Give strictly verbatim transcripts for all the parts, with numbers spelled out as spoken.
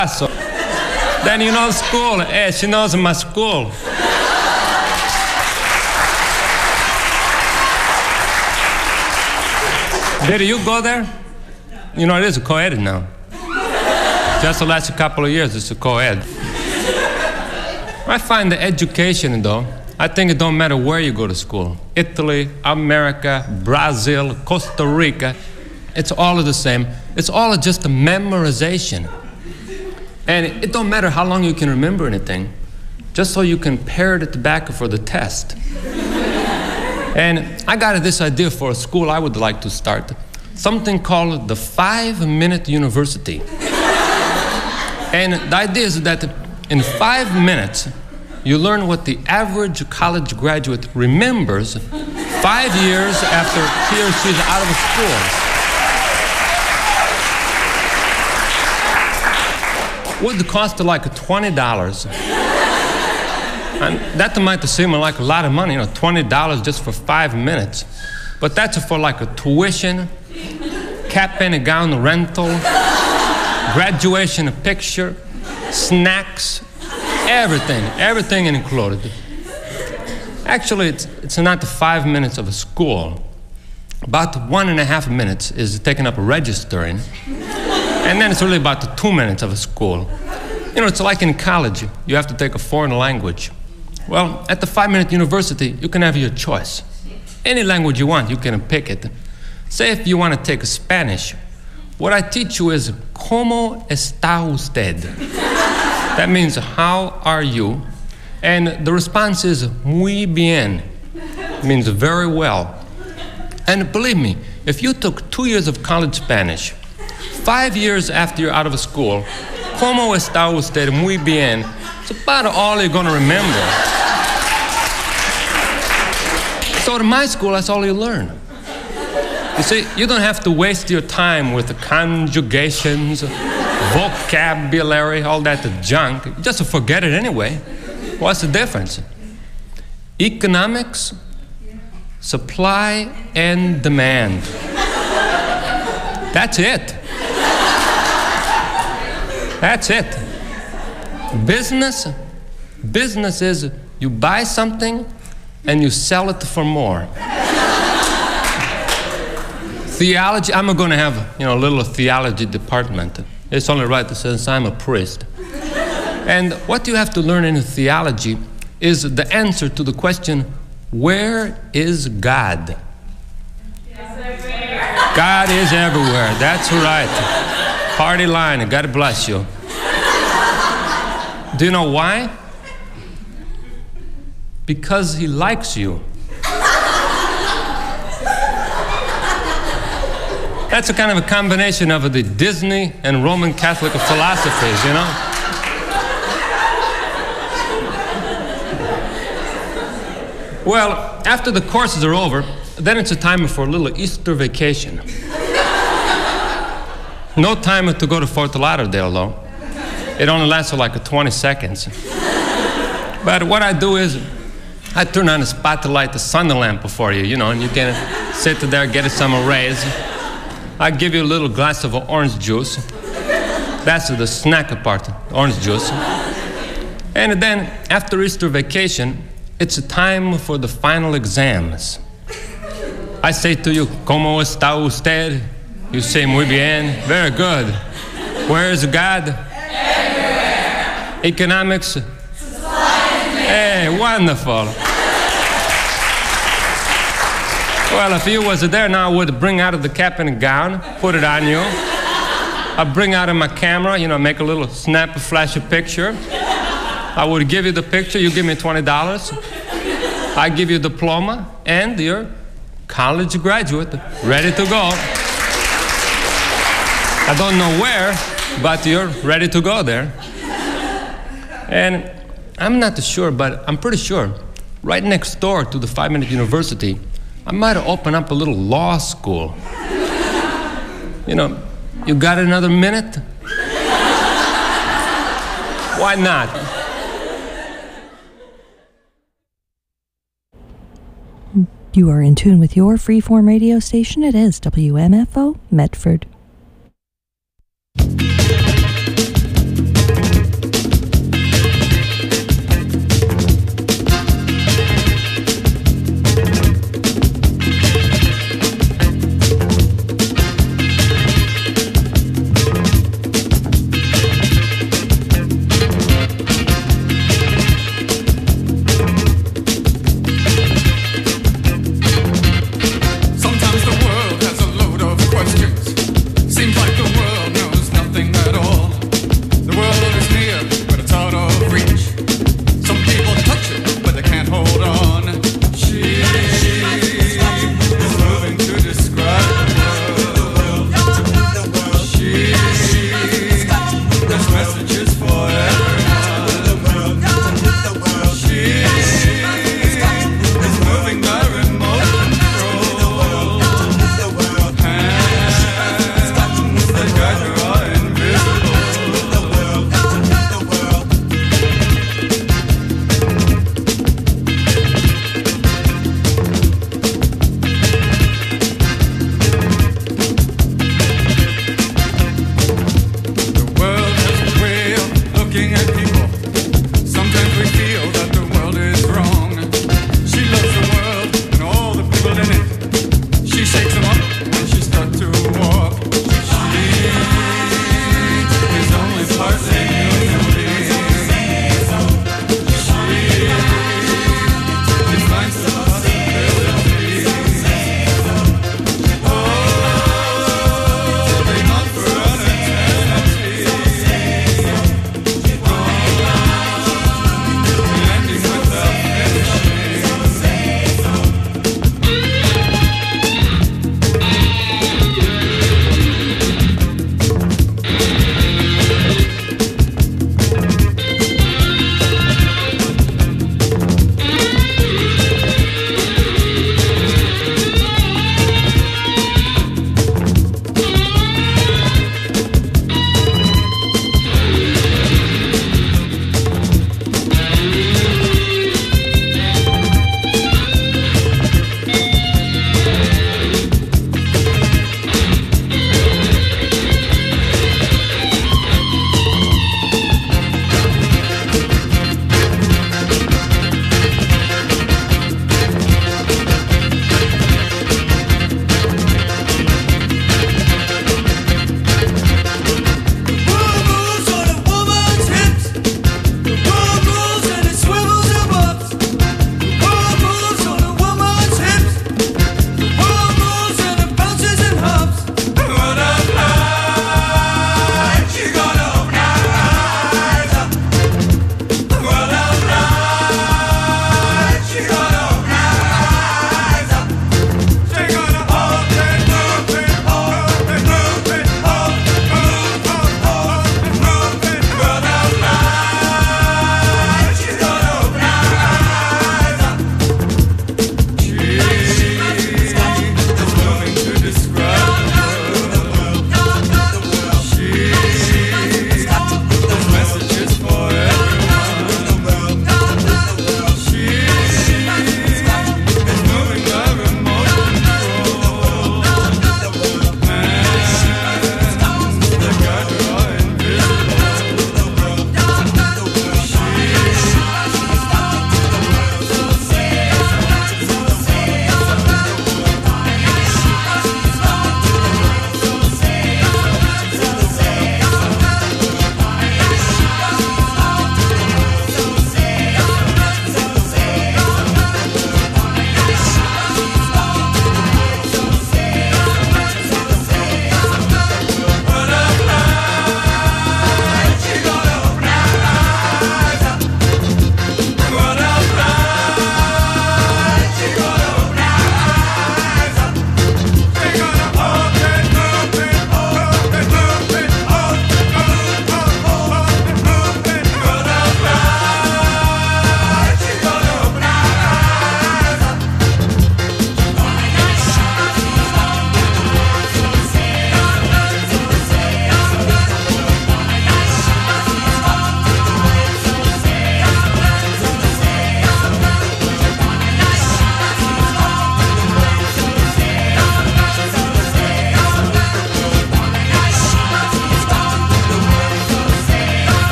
Then you know school. Hey, she knows my school. Did you go there? You know, it is a co-ed now. Just the last couple of years, it's a co-ed. I find the education, though, I think it don't matter where you go to school. Italy, America, Brazil, Costa Rica, it's all the same. It's all just a memorization. And it don't matter how long you can remember anything, just so you can parrot it back for the test. And I got this idea for a school I would like to start. Something called the Five-Minute University. And the idea is that in five minutes, you learn what the average college graduate remembers five years after he or she's out of school. Would cost like twenty dollars. And that might seem like a lot of money, you know, twenty dollars just for five minutes. But that's for like a tuition, cap and gown rental, graduation picture, snacks, everything, everything included. Actually, it's, it's not the five minutes of a school. About one and a half minutes is taken up registering. And then it's really about the two minutes of a school. You know, it's like in college, you have to take a foreign language. Well, at the five-minute university, you can have your choice. Any language you want, you can pick it. Say if you want to take Spanish, what I teach you is, ¿Cómo está usted? That means, how are you? And the response is, muy bien. It means very well. And believe me, if you took two years of college Spanish, five years after you're out of school, ¿Cómo está usted? Muy bien. It's about all you're going to remember. So at my school, that's all you learn. You see, you don't have to waste your time with the conjugations, vocabulary, all that junk. You just forget it anyway. What's the difference? Economics, supply and demand. That's it. That's it. Business, business is you buy something and you sell it for more. Theology, I'm going to have, you know, a little theology department. It's only right since I'm a priest. And what you have to learn in theology is the answer to the question, where is God? God is everywhere. That's right. Party line. God bless you. Do you know why? Because he likes you. That's a kind of a combination of the Disney and Roman Catholic philosophies, you know? Well, after the courses are over, then it's a time for a little Easter vacation. No time to go to Fort Lauderdale, though. It only lasts for like twenty seconds. But what I do is, I turn on a spotlight, the sun lamp for you, you know, and you can sit there, get some rays. I give you a little glass of orange juice. That's the snack part, orange juice. And then, after Easter vacation, it's time for the final exams. I say to you, ¿Cómo está usted? You say, muy bien. Very good. Where is God? Everywhere. Economics? Hey, wonderful. Well, if you was there now, I would bring out of the cap and gown, put it on you. I'd bring out of my camera, you know, make a little snap, flash a picture. I would give you the picture, you give me twenty dollars. I give you a diploma, and you're college graduate, ready to go. I don't know where, but you're ready to go there. And I'm not sure, but I'm pretty sure, right next door to the five-minute university, I might open up a little law school. You know, you got another minute? Why not? You are in tune with your freeform radio station. It is W M F O Medford. messages for everyone. The world, the world. She is moving by remote control. The world, the world. Hands that guide her are invisible. The world, the world. The world has a way of looking at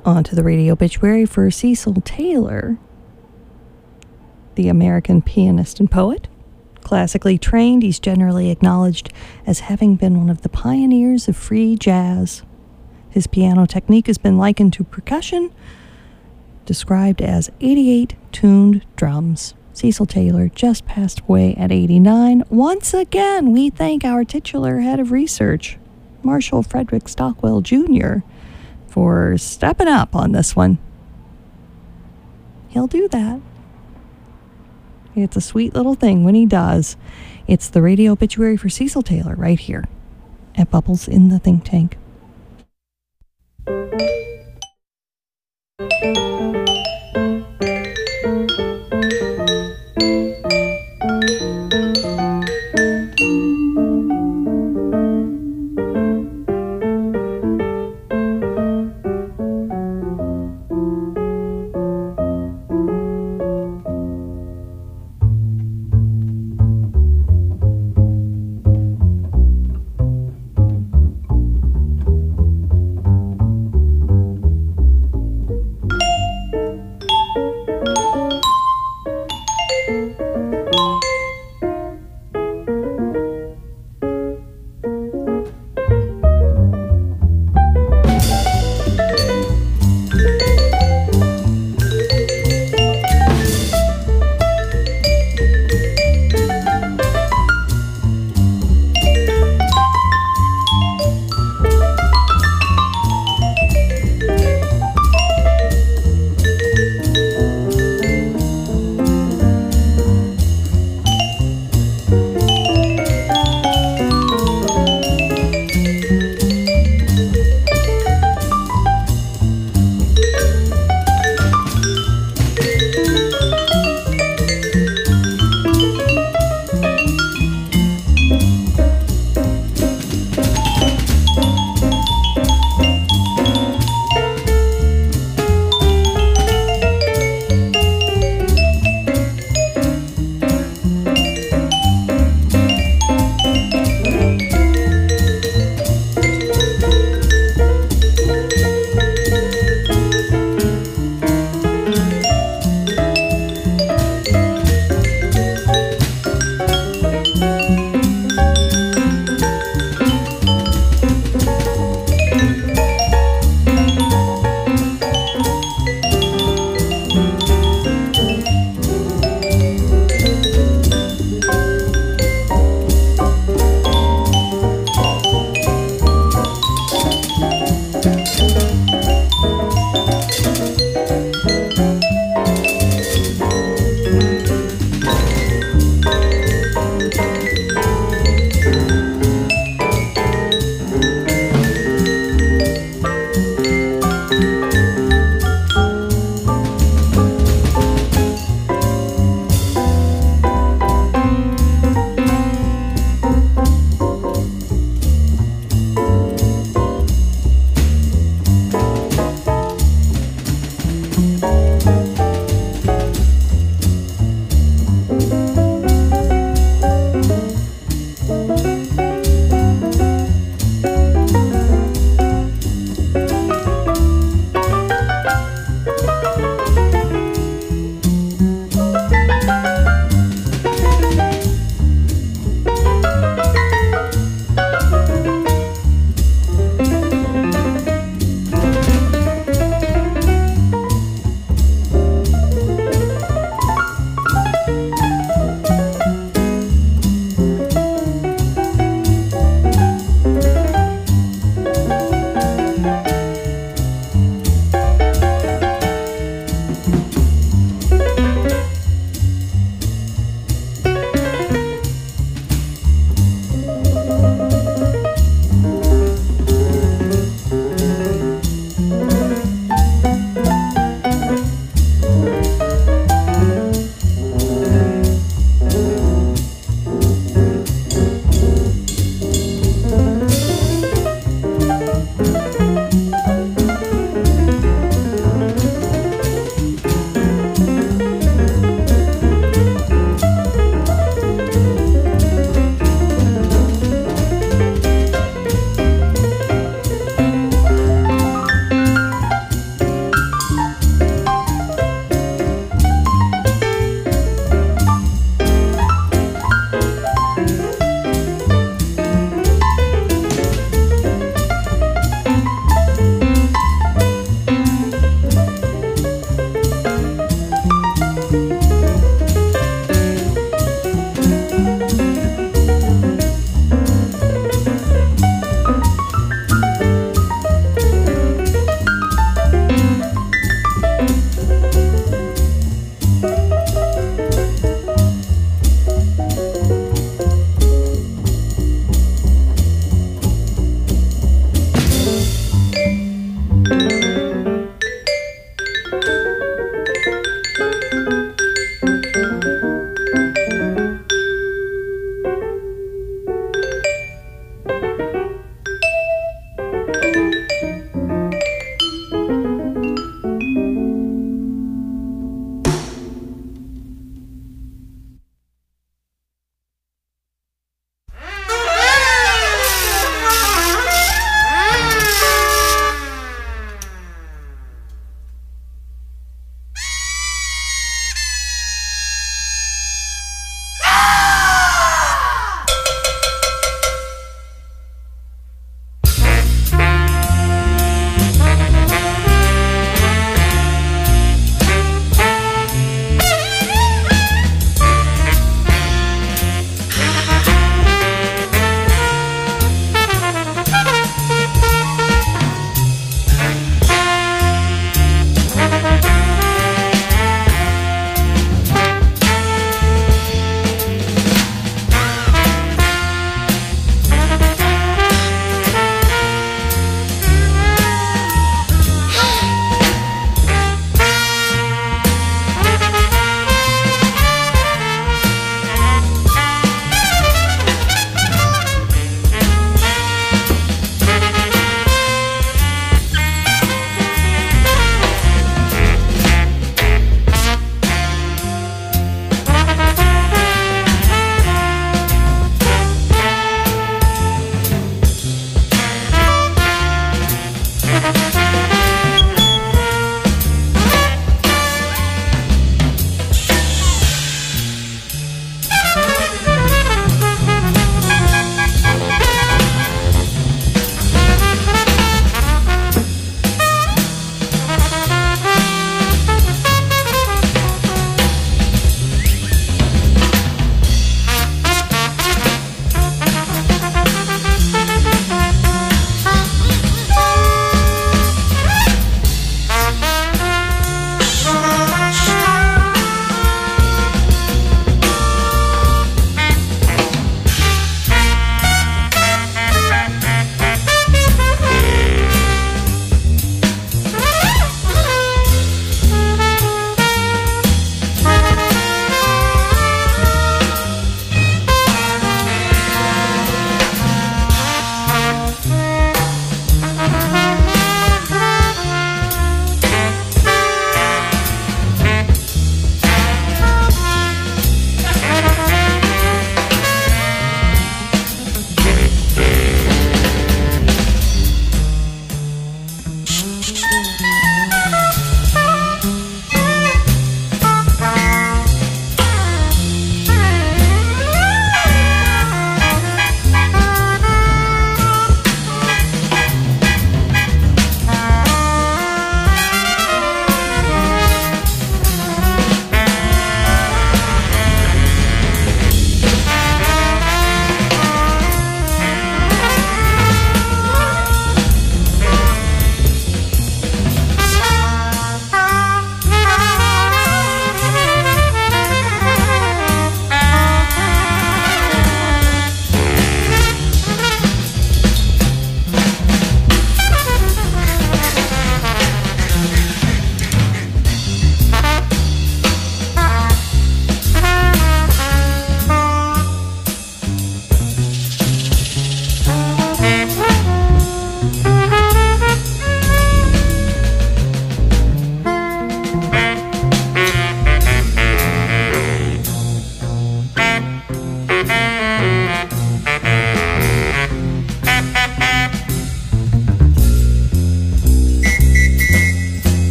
On to the radio obituary for Cecil Taylor, the American pianist and poet. Classically trained, he's generally acknowledged as having been one of the pioneers of free jazz. His piano technique has been likened to percussion, described as eighty-eight tuned drums. Cecil Taylor just passed away at eighty-nine. Once again, we thank our titular head of research, Marshall Frederick Stockwell Junior, for stepping up on this one. He'll do that. It's a sweet little thing when he does. It's the radio obituary for Cecil Taylor right here at Bubbles in the Think Tank.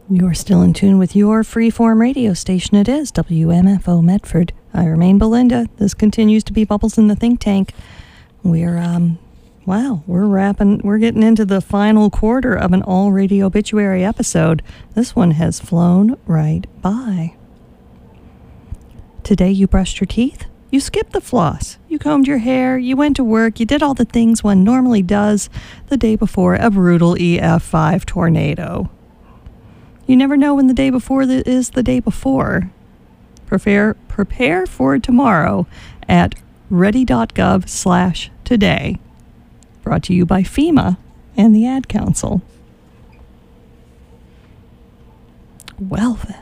You're still in tune with your freeform radio station. It is W M F O Medford. I remain Belinda. This continues to be Bubbles in the Think Tank. We're, um, wow, we're wrapping, we're getting into the final quarter of an all-radio obituary episode. This one has flown right by. Today you brushed your teeth. You skipped the floss. You combed your hair. You went to work. You did all the things one normally does the day before a brutal E F five tornado. You never know when the day before the, is the day before. Prepare, prepare for tomorrow at ready.gov slash today. Brought to you by FEMA and the Ad Council. Well then.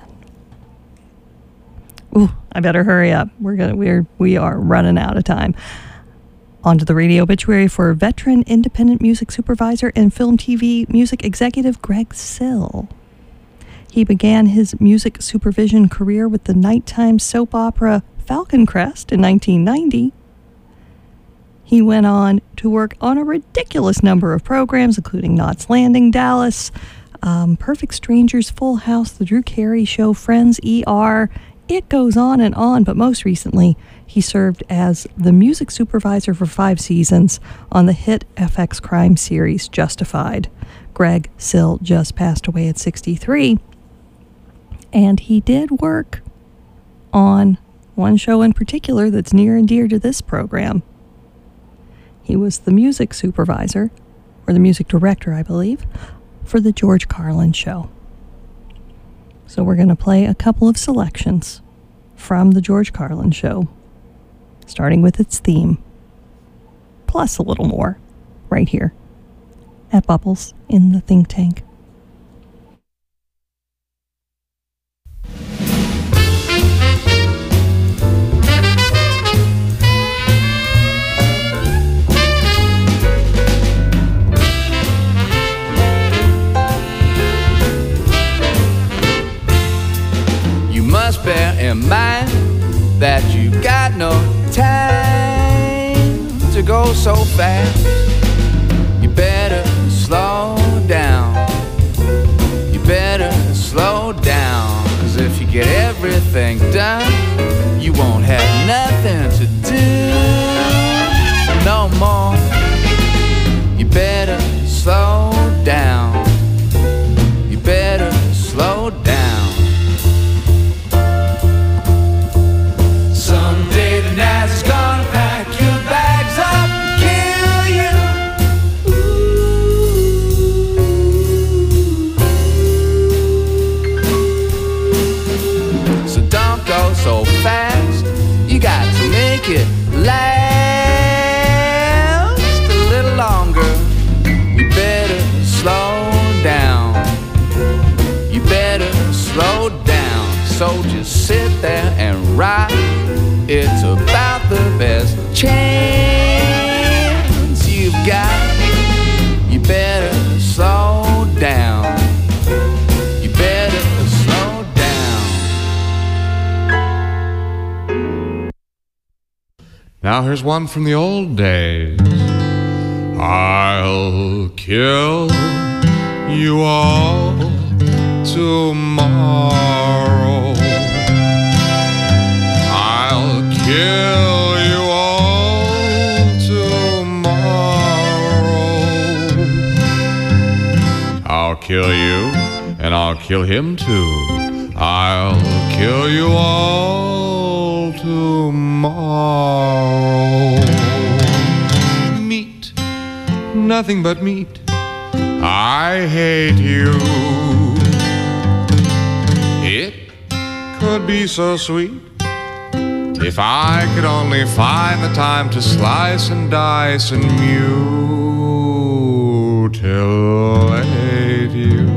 Ooh, I better hurry up. We're gonna we're we are running out of time. On to the radio obituary for veteran independent music supervisor and film T V music executive Greg Sill. He began his music supervision career with the nighttime soap opera Falcon Crest in nineteen ninety. He went on to work on a ridiculous number of programs, including Knots Landing, Dallas, um, Perfect Strangers, Full House, The Drew Carey Show, Friends, E R. It goes on and on, but most recently, he served as the music supervisor for five seasons on the hit F X crime series Justified. Greg Sill just passed away at sixty-three. And he did work on one show in particular that's near and dear to this program. He was the music supervisor, or the music director, I believe, for the George Carlin Show. So we're going to play a couple of selections from the George Carlin Show, starting with its theme, plus a little more, right here at Bubbles in the Think Tank. Must bear in mind that you got no time to go so fast. You better slow down. You better slow down. Cause if you get everything done, you won't have nothing to do no more. You better slow down. You better slow down. Someday the Nazis gonna pack your bags up and kill you. Ooh. So don't go so fast. You got to make it last a little longer. You better slow down. You better slow down. So just sit there and ride. It's about the best chance you've got. You better slow down. You better slow down. Now here's one from the old days. I'll kill you all tomorrow. I'll kill you all tomorrow. I'll kill you and I'll kill him too. I'll kill you all tomorrow. Meat, nothing but meat. I hate you. It could be so sweet if I could only find the time to slice and dice and mutilate you.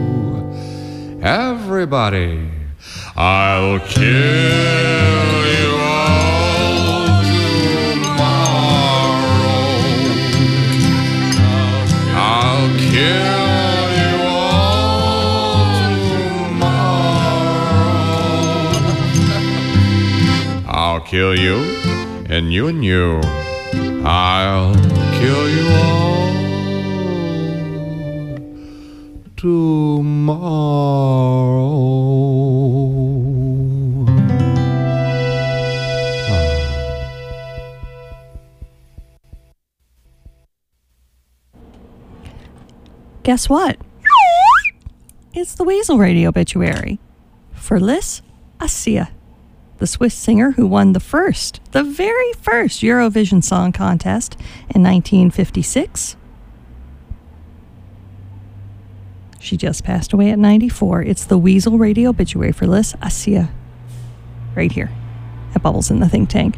Everybody, I'll kill you all tomorrow. I'll kill you all tomorrow. I'll kill you and you and you. I'll kill you all tomorrow. Guess what? It's the Weasel Radio obituary for Lys Assia, the Swiss singer who won the first, the very first Eurovision Song Contest in nineteen fifty-six. She just passed away at ninety-four. It's the Weasel Radio obituary for Lys Assia, right here at Bubbles in the Think Tank.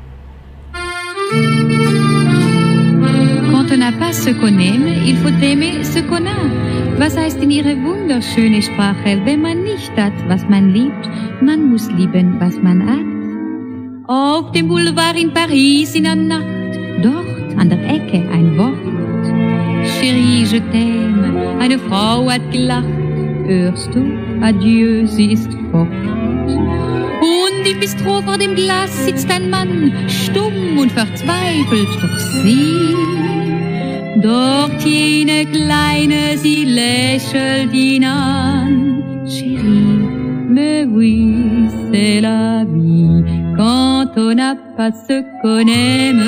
Quand on n'a pas ce qu'on aime, il faut aimer ce qu'on a. Was heißt in ihre wunderschöne Sprache, wenn man nicht hat, was man liebt, man muss lieben, was man hat. Auf dem Boulevard in Paris in der Nacht, dort an der Ecke ein Wort. Chérie, je t'aime, eine Frau hat gelacht, hörst du, adieu, sie ist fort. Und im Bistro vor dem Glas sitzt ein Mann, stumm und verzweifelt, doch sie, dort jene Kleine, sie lächelt ihn an. Chérie, mais oui, c'est la vie, quand on n'a pas ce qu'on aime,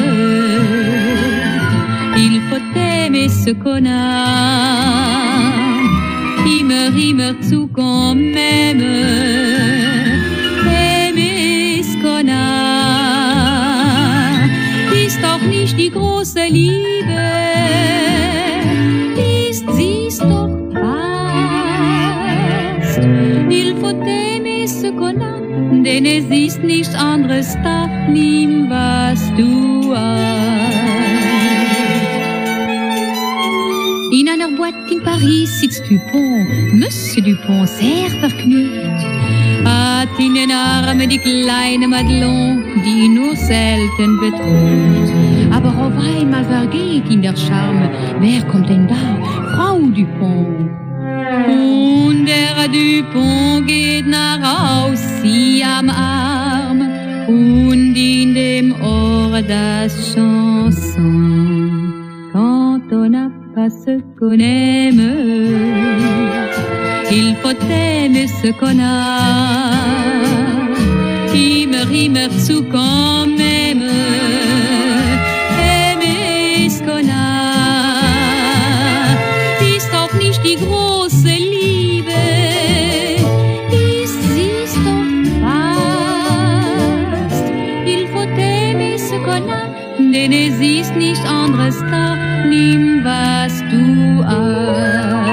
il faut aimer ce qu'on a. Immer, immer zu quand même, aimer ce qu'on a, ist auch nicht die große Liebe, ist sie's doch fast. Il faut aimer ce qu'on a, denn es ist nichts anderes da, nimm was du hast. In einer Boîte in Paris sitzt Dupont, Monsieur Dupont, sehr vergnügt, hat in den Armen die kleine Madelon, die ihn nur selten betrügt. Aber auf einmal vergeht ihn der Charme, wer kommt denn da? Frau Dupont. Und der Dupont geht nach Haus, sie am Arm, und in dem Ohr das Chanson. Quand on n'a pas ce qu'on aime, il faut aimer ce qu'on a. Immer, immer zu quand même, aimer ce qu'on a, ist auch nicht die große Liebe, ist sie's doch fast. Il faut aimer ce qu'on a, denn es ist nicht anderes da, nimm was du hast.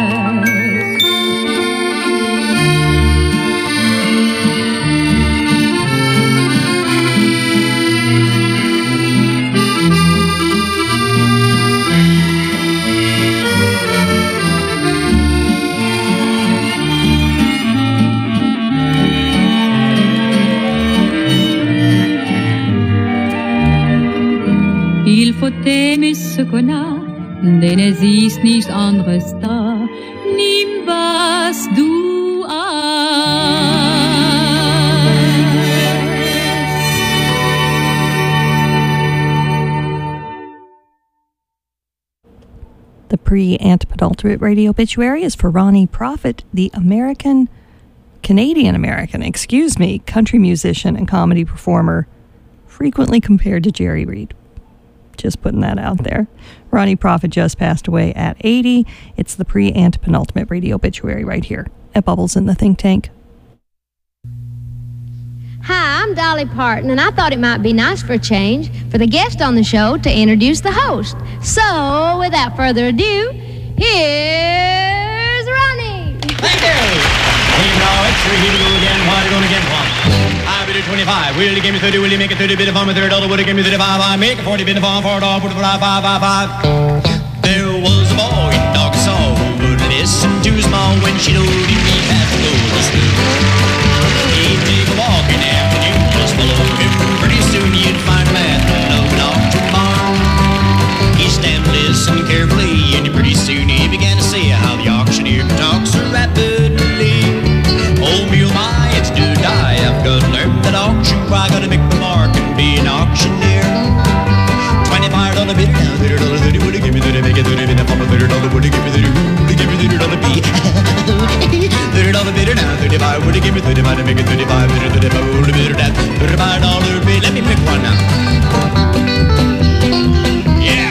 Il faut aimer ce qu'on a, denn es ist nichts anderes da, nimm was du The pre-antepenultimate radio obituary is for Ronnie Prophet, the American, Canadian-American, excuse me, country musician and comedy performer, frequently compared to Jerry Reed. Just putting that out there. Ronnie Prophet just passed away at eighty. It's the pre-antepenultimate radio obituary right here at Bubbles in the Think Tank. Hi, I'm Dolly Parton, and I thought it might be nice for a change for the guest on the show to introduce the host. So, without further ado, here's Ronnie. Thank you. Hey, now it's three here to go again. What are you gonna get one? I bid it twenty-five. Will you give me thirty? Will you make it thirty? Bid of on a third dollar. Would you give me thirty-five? I make a forty. Bid of on four dollars. Put it five, five, five, five. There was a boy in Arkansas who would listen to his mom when she told him he had to go to school. He'd take a walk in the afternoon, just follow him. Pretty soon you'd find Matt up an auction barn. He stand and listen carefully, and pretty soon he began to see how the auctioneer talks so rapidly. Oh me, oh my, it's do die. I've got to learn that auction cry. Gotta make the mark and be an auctioneer. Twenty-five dollar bid, now thirty dollar thirty. Would you give me thirty? Make it thirty. Then I'm a thirty dollar. Would you give me thirty? Would you give me thirty dollar B? you give me thirty-five to make it thirty-five, thirty-five, thirty-five, thirty-five dollar bill. Let me pick one now. Yeah.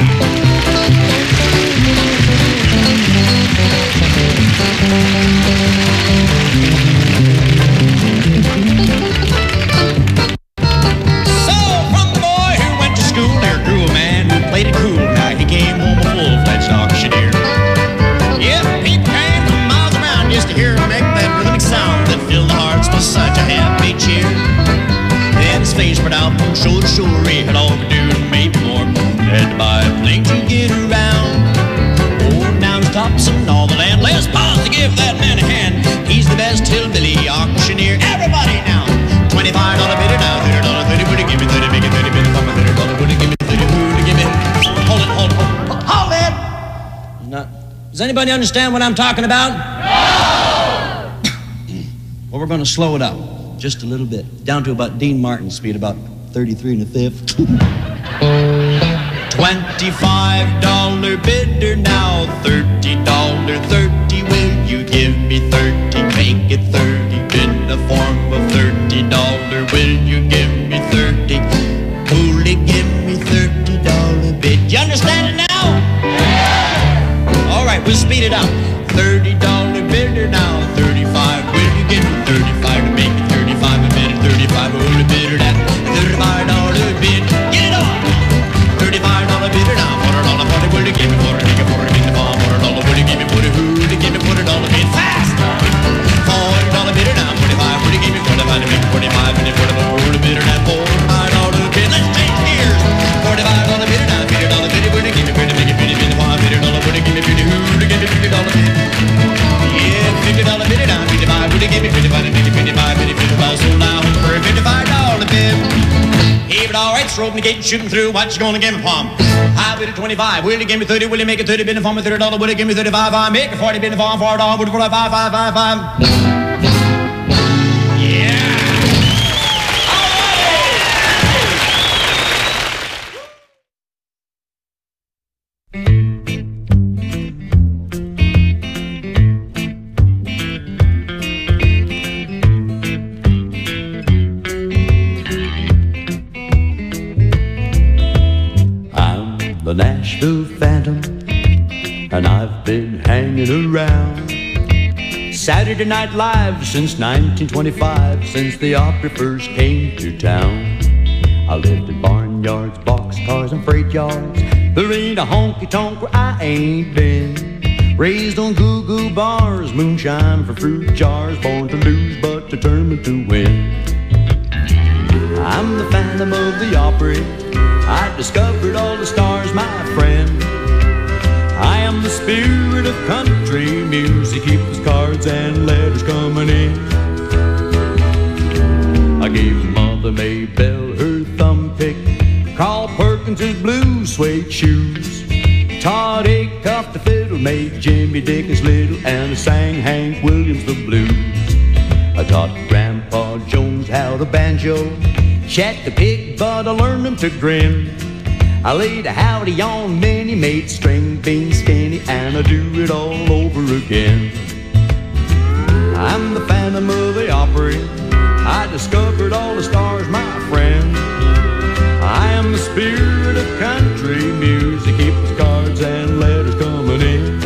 So from the boy who went to school, there grew a man who played it cool. Now he came home a full-fledged auctioneer. Yep, he came from miles around just to hear him make that rhythmic sound that filled the hearts with such a happy cheer. Then his face spread out from shore to shore. He had all to do and maybe more. Had to buy a plane to get around. Oh, now he's tops in all the land. Let's pause to give that man a hand. He's the best hillbilly auctioneer. Everybody now. twenty-five dollar bidder now. thirty dollar, thirty, would you give me thirty, make it thirty, bidder, thirty dollar, would you give me thirty, would you give me. Hold it, hold it, hold it. Hold it! Not, does anybody understand what I'm talking about? No! Well, we're going to slow it up just a little bit, down to about Dean Martin speed, about thirty-three and a fifth. twenty-five dollar bidder now, thirty dollar, thirty, will you give me thirty, make it thirty, in the form of thirty dollar, will you give me thirty, coolly give me thirty dollar bid. You understand it now? Yeah. All right, we'll speed it up. thirty dollar bidder now, thirty-five, will you give me thirty-five to make it thirty-five, a bidder, thirty-five, will you bidder that, thirty-five dollar bid, get it on! thirty-five dollar bidder now, forty dollar, forty, will you give me forty, make it forty, make the bomb, forty dollar, will you give me forty, who, to give me forty dollar bid, fast! forty dollar bidder now, forty-five, will you give me forty-five, to make it forty-five, and forty dollar bidder now, forty-five dollar bid, let's change gears! forty-five dollar bidder now, fifty dollar bidder, will you give me fifty, make it fifty, fifty-five, fifty dollar, will you give me fifty, who, to give me fifty dollar bid? Yeah, fifty dollar bidder now, fifty-five, will you give me fifty-five, and make it fifty-five, fifty, fifty-five, sold out for a fifty-five dollar bid. Hey, but all right, stroking the gate and shooting through. What you gonna give me, Palm? I bid it twenty-five. Will you give me thirty? Will you make it thirty? Bid it for me thirty dollar. Will you give me thirty-five? I make it forty. Bid it for me forty dollar. Will you for five, five, five, five? Yeah. The Nashville Phantom, and I've been hanging around Saturday Night Live since nineteen twenty-five, since the opera first came to town. I lived in barnyards, boxcars, and freight yards. There ain't a honky-tonk where I ain't been. Raised on goo-goo bars, moonshine for fruit jars, born to lose but determined to win. I'm the Phantom of the Opry. I discovered all the stars, my friend. I am the spirit of country music. Keep those cards and letters coming in. I gave Mother Maybelle her thumb pick, Carl Perkins his blue suede shoes, Todd Acuff the fiddle, made Jimmy Dickens little, and I sang Hank Williams the blues. I taught Grandpa Jones how to banjo, Chet the pig, but I learned him to grin. I laid a howdy on Minnie, made string beans skinny, and I do it all over again. I'm the Phantom of the Opry. I discovered all the stars, my friend. I am the spirit of country music. Keep the cards and letters coming in.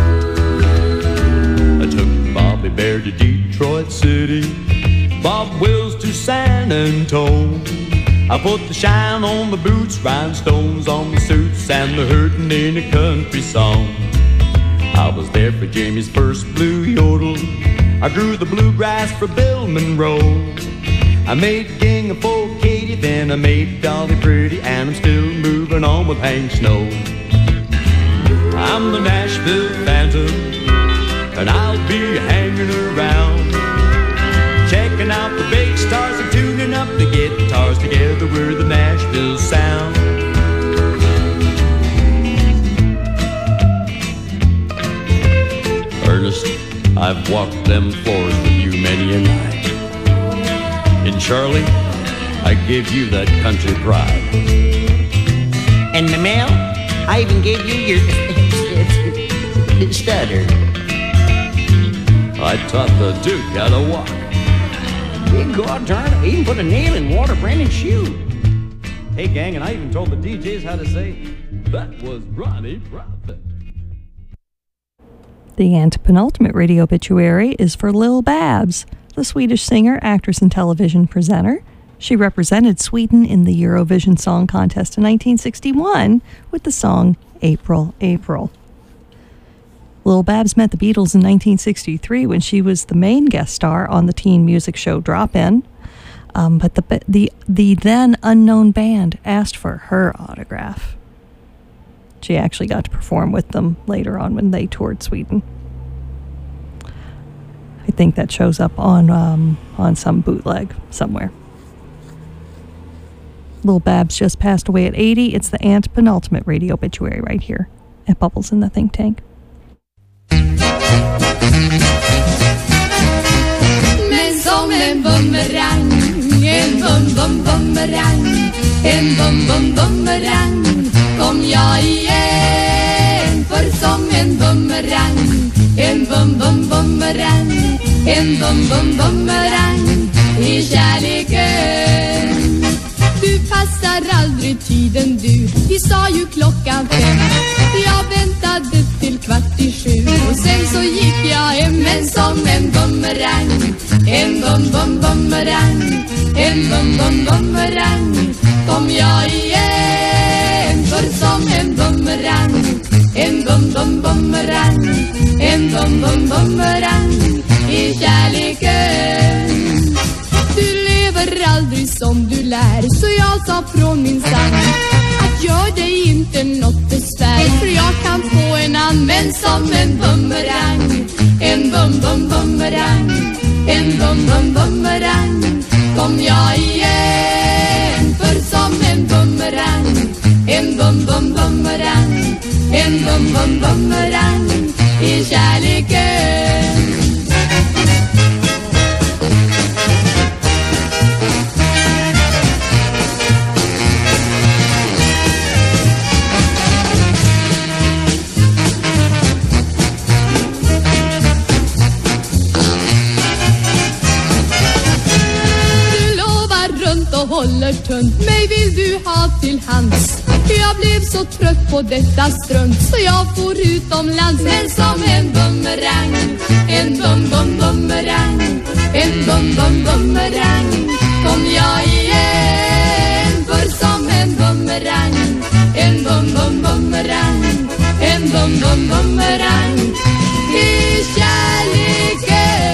I took Bobby Bear to Detroit City, Bob Wills to San Antone. I put the shine on the boots, rhinestones on the suits, and the hurtin' in a country song. I was there for Jimmy's first blue yodel. I grew the bluegrass for Bill Monroe. I made Ging for Katie, then I made Dolly pretty, and I'm still moving on with Hank Snow. I'm the Nashville Phantom, and I'll be hanging around, checking out the big stars and tuning up the guitars. Together we're the Nashville Sound. Ernest, I've walked them floors with you many a night. And Charlie, I gave you that country pride. And Mamel, I even gave you your stutter. I taught the Duke how to walk, Big God darn it, even put a nail in Walter Brennan's shoe. Hey gang, and I even told the D Js how to say, that was Ronnie Prophet. The antepenultimate radio obituary is for Lil Babs, the Swedish singer, actress, and television presenter. She represented Sweden in the Eurovision Song Contest in nineteen sixty-one with the song April, April. Lil Babs met the Beatles in nineteen sixty-three when she was the main guest star on the teen music show Drop-In. Um, but the, the, the then unknown band asked for her autograph. She actually got to perform with them later on when they toured Sweden. I think that shows up on um, on some bootleg somewhere. Lil Babs just passed away at eighty. It's the antepenultimate radio obituary right here at Bubbles in the Think Tank. Men som en bumerang, en bum bum bumerang, en bum bum bumerang, kom jag igen. För som en bumerang, en bum bum bumerang, en bum bum bumerang i kärleken. Du passar aldrig tiden du, vi sa ju klockan fem. Jag väntade till kvart i sju och sen så gick jag hem. Men som en bumerang, en bum bum bumerang, en bum bum bumerang, kom jag igen. För som en bumerang, en bum bum bumerang, en bum bum bumerang i kärleken. Du lever aldrig som du lär, så jag sa från min sann att gör dig inte något besvär, för jag kan få en använd som en bumerang, en bum bum bumerang, en bum bum bumerang, kom jag igen. För som en bumerang, en bum bum bumerang, en bum bum bumerang i kärleken. Håller tunt, mig vill du ha till hands. Jag blev så trött på detta strunt, så jag får utomlands. Men som en bumerang, en bum bum bumerang, en bum bum bumerang, kom jag igen. För som en bumerang, en bum bum bumerang, en bum bum bumerang i kärleken.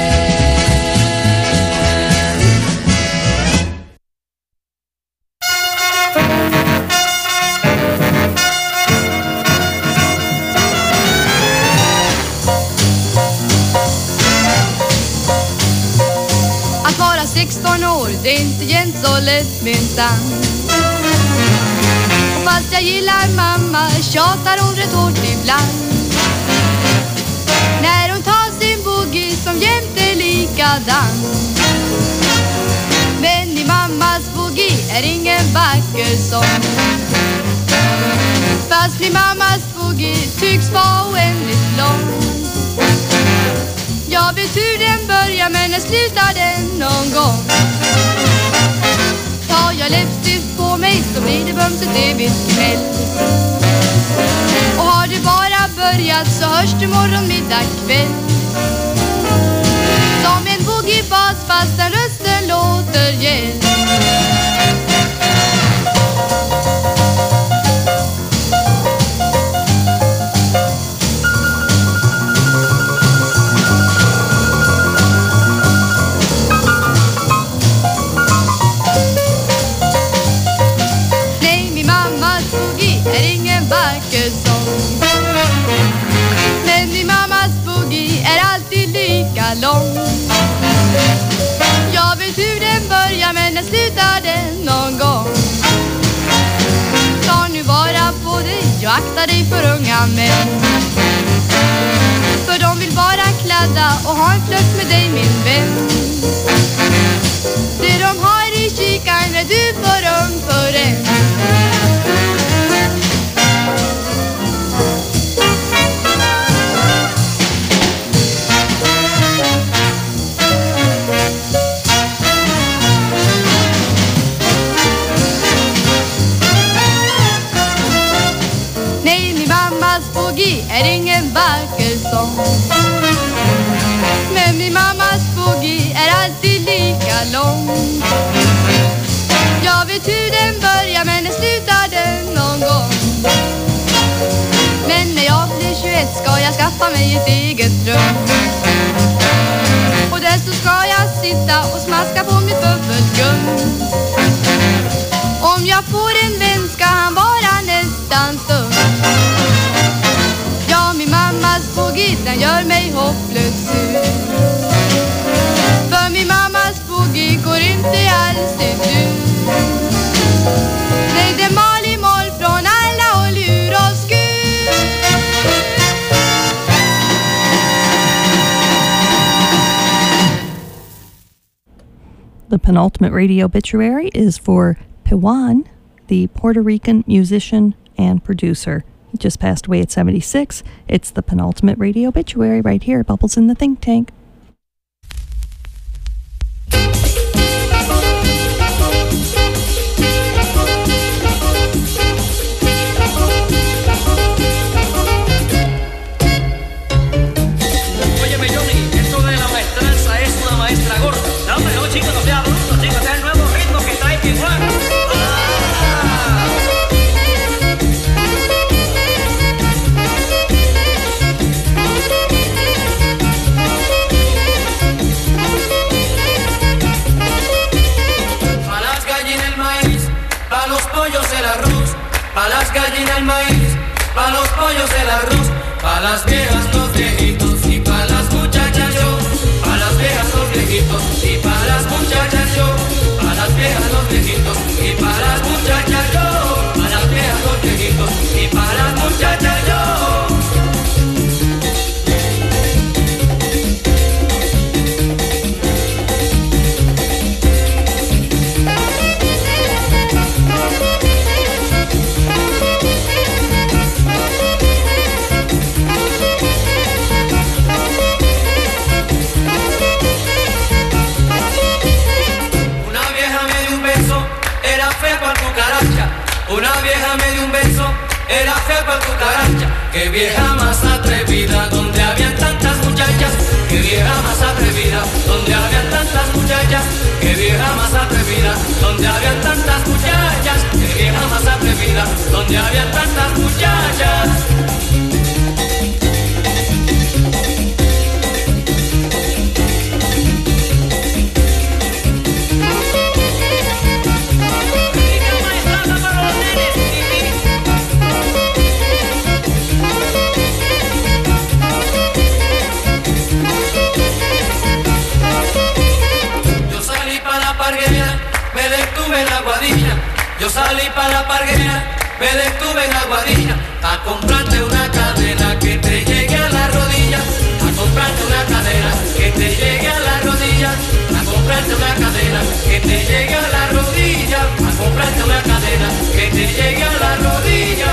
sexton år, det är inte jämt så lätt minsann. Och fast jag gillar mamma, tjatar hon rätt hårt ibland. När hon tar sin boogie som jämt är likadan. Men i mammas boogie är ingen vacker sång. Fast min mammas boogie tycks vara oändligt lång. Jag vet hur den börjar, men när slutar den någon gång? Tar jag läppstift på mig så blir det bumset evigt kväll. Och har det bara börjat så hörs det morgon, middag, kväll. Som en boogie-bas fast den rösten låter gäll. Men min mammas boogie är alltid lika lång. Jag vet hur den börjar, men när slutar den någon gång? Ta nu vara på dig och akta dig för unga män. För de vill bara kladda och ha en flört med dig, min vän. Det de har i kikaren är du för ung för en. är ingen vacker sång. Men min mammas boogie är alltid lika lång. Jag vet hur den börjar men den slutar den någon gång. Men när jag blir tjugoett ska jag skaffa mig ett eget rum. Och där så ska jag sitta och smaska på mitt bubbelgum. Om jag får en vän ska han vara nästan stum. Ja, min mammas boogie den gör mig hopplöst sur. För min mammas boogie går inte alls ut. Nej, det är mal i moll från alla och lur och skur. The penultimate radio obituary is for Piwan, the Puerto Rican musician and producer. He just passed away at seventy-six. It's the penultimate radio obituary right here at Bubbles in the Think Tank. Óyeme, Johnny, esto de la maestranza es una maestra gorda. No, hombre, no, chicos, no sea bruto, chicos, es el nuevo ritmo que trae Tijuana. Pa' las gallinas el maíz, pa' los pollos el arroz. Pa' las gallinas el maíz, pa' los pollos el arroz. Pa' las viejas los viejitos y pa' las muchachas yo. Pa' las viejas los viejitos y pa' las muchachas yo. Pa' las viejas los viejitos y pa' las muchachas yo. Pa' las viejas los viejitos y pa' las muchachas yo. Una vieja me dio un beso, era fea pa' cucaracha. Qué vieja más atrevida, donde habían tantas muchachas. Qué vieja más atrevida, donde habían tantas muchachas. Qué vieja más atrevida, donde habían tantas muchachas. Qué vieja más atrevida, donde habían tantas muchachas. Me detuve en la Guadilla, yo salí para la Parguera, me detuve en la Guadilla, a comprarte una cadena que te llegue a la rodilla, a comprarte una cadena que te llegue a la rodilla, a comprarte una cadena que te llegue a la rodilla, a comprarte una cadena que te llegue a la rodilla.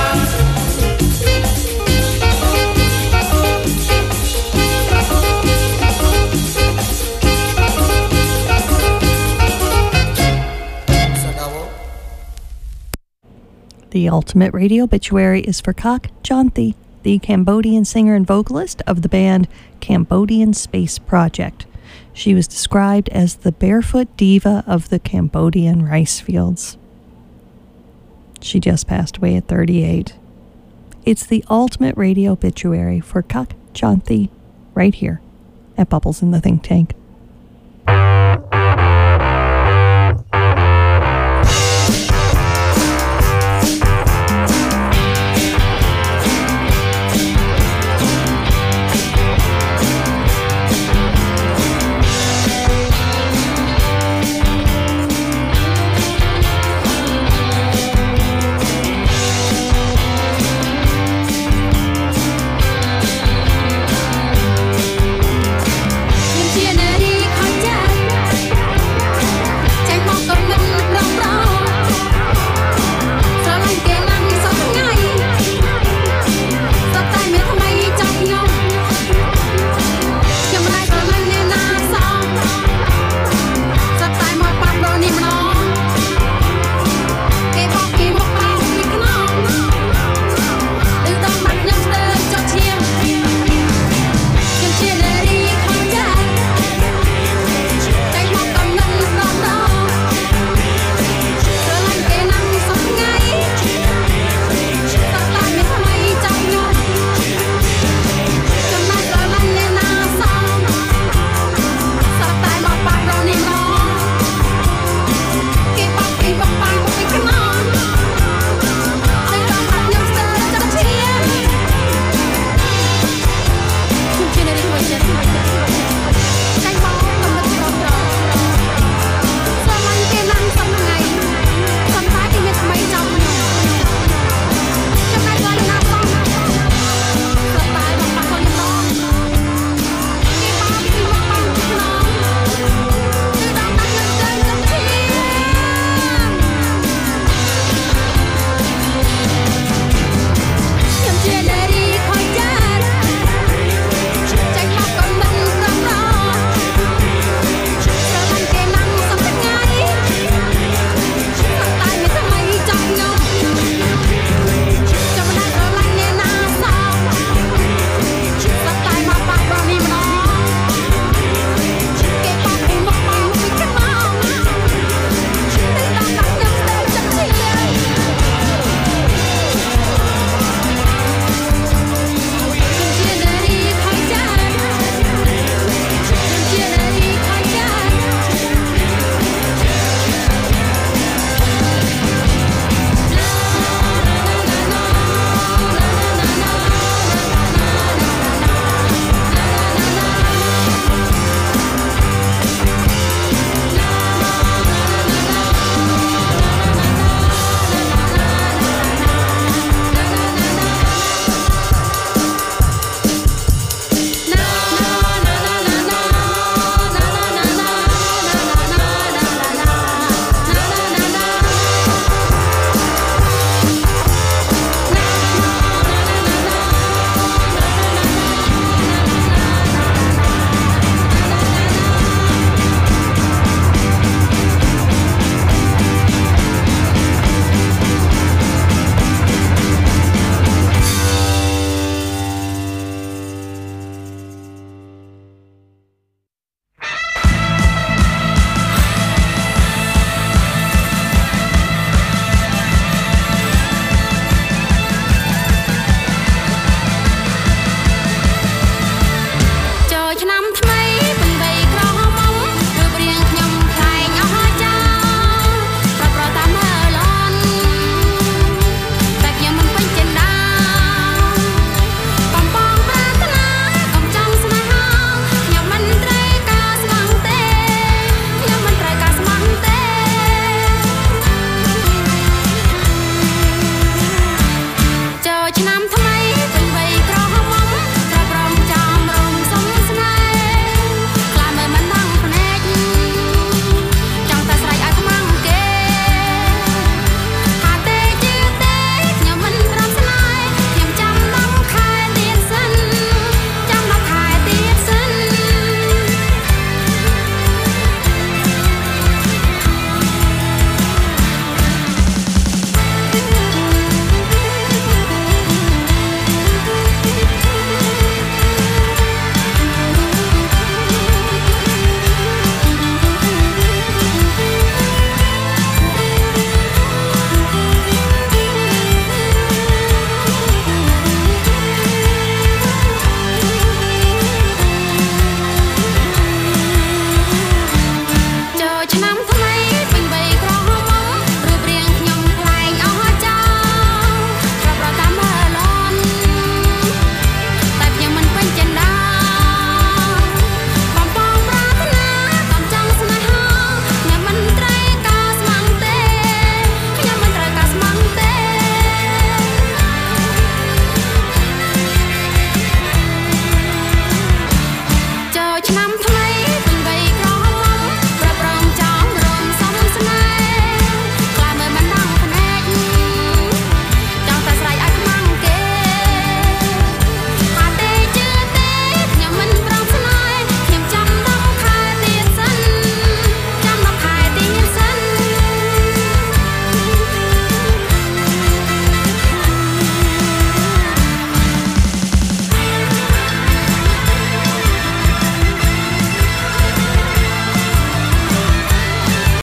The ultimate radio obituary is for Kak Chanthi, the Cambodian singer and vocalist of the band Cambodian Space Project. She was described as the barefoot diva of the Cambodian rice fields. She just passed away at thirty-eight. It's the ultimate radio obituary for Kak Chanthi right here at Bubbles in the Think Tank.